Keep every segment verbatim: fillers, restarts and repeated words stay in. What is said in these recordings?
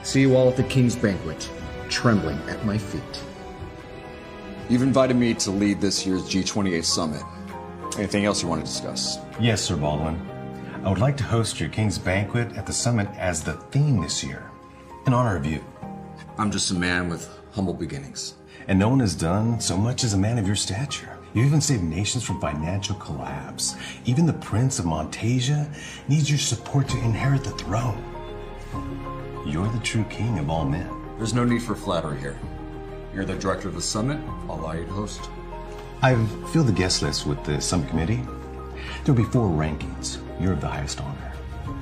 See you all at the King's Banquet, trembling at my feet. You've invited me to lead this year's G twenty-eight summit. Anything else you want to discuss? Yes, Sir Baldwin. I would like to host your King's Banquet at the summit as the theme this year, in honor of you. I'm just a man with humble beginnings. And no one has done so much as a man of your stature. You even saved nations from financial collapse. Even the Prince of Montasia needs your support to inherit the throne. You're the true king of all men. There's no need for flattery here. You're the director of the summit. I'll allow you to host. I've filled the guest list with the summit committee. There'll be four rankings. You're of the highest honor.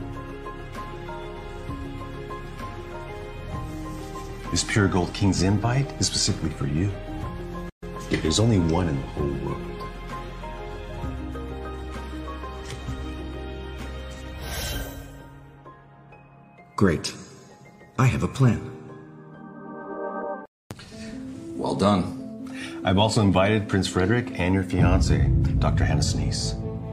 This Pure Gold King's invite is specifically for you. There's only one in the whole world. Great. I have a plan. Well done. I've also invited Prince Frederick and your fiancée, Doctor Hannah Sneeze.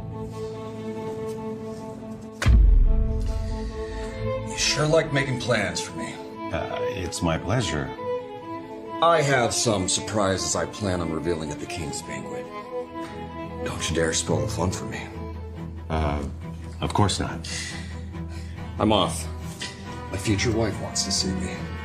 You sure like making plans for me. Uh, it's my pleasure. I have some surprises I plan on revealing at the King's Banquet. Don't you dare spoil the fun for me. Uh, of course not. I'm off. My future wife wants to see me.